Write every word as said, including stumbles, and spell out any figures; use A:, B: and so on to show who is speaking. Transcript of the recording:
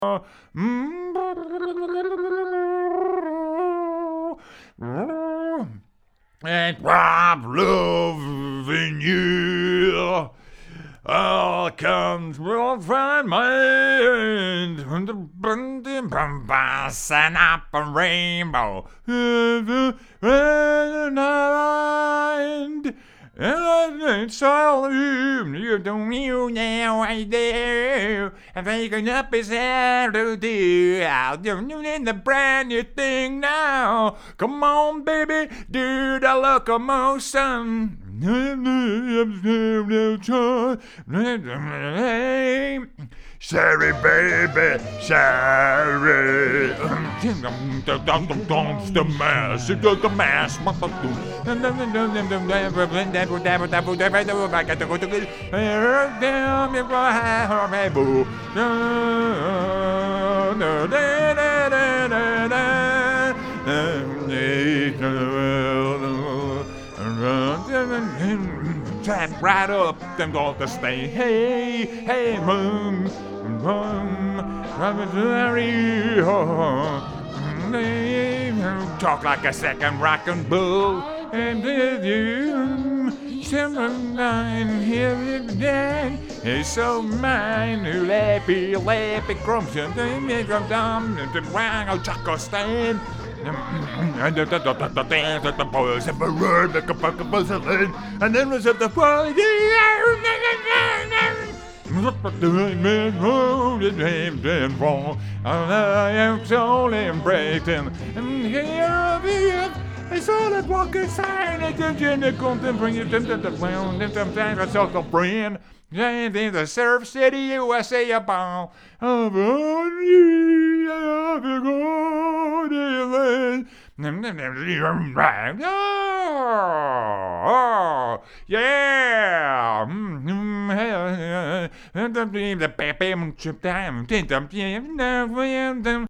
A: And I'm loving you. All comes from my mind. And up a rainbow. And it's all you, you don't you now I do. I'm waking up is hell to do. I'm doing the brand new thing now. Come on, baby, do the locomotion. Sorry, baby, sorry. The mask, the mask. Tap right up, them got to stay. Hey, hey, moon, moon, talk like a second rockin' bull, and with you, seven nine here it then is so mine. Who lappy, lappy, crumbs, and then from down to wang, I'll chuck or stand. And the boys have a word like a buck of buzzing, and then was at the party. I am solely embracing, and here I saw that walk inside. I can gently come and bring you to the ground, and sometimes I talk a friend. And in the Surf City, U S A, a ball of you, of your golden. Oh, yeah. The baby,